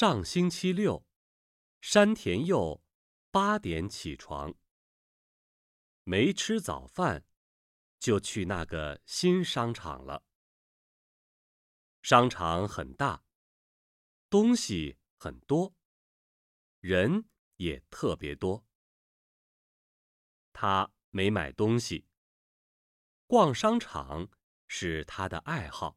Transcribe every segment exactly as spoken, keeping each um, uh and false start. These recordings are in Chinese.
上星期六，山田佑八点起床，没吃早饭，就去那个新商场了。商场很大，东西很多，人也特别多。他没买东西，逛商场是他的爱好。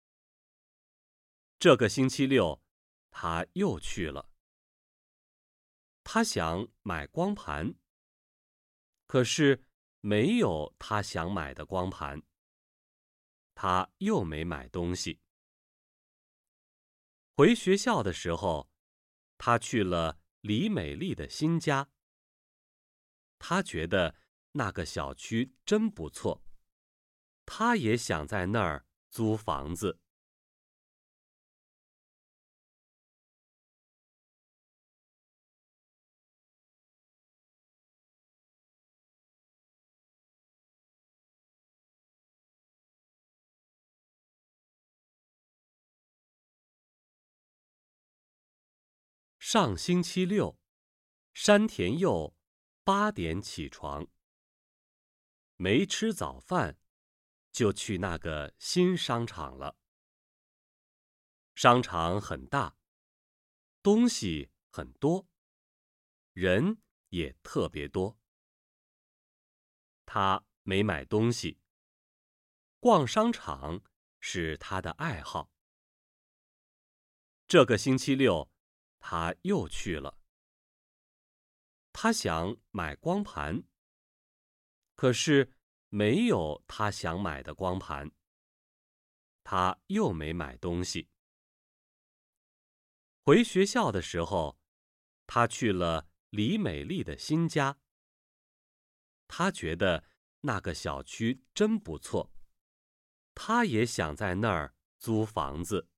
这个星期六，他又去了。他想买光盘，可是没有他想买的光盘。他又没买东西。回学校的时候，他去了李美丽的新家。他觉得那个小区真不错，他也想在那儿租房子。上星期六，山田佑八点起床，没吃早饭，就去那个新商场了。商场很大，东西很多，人也特别多。他没买东西，逛商场是他的爱好。这个星期六，他又去了。他想买光盘，可是没有他想买的光盘。他又没买东西。回学校的时候，他去了李美丽的新家。他觉得那个小区真不错，他也想在那儿租房子。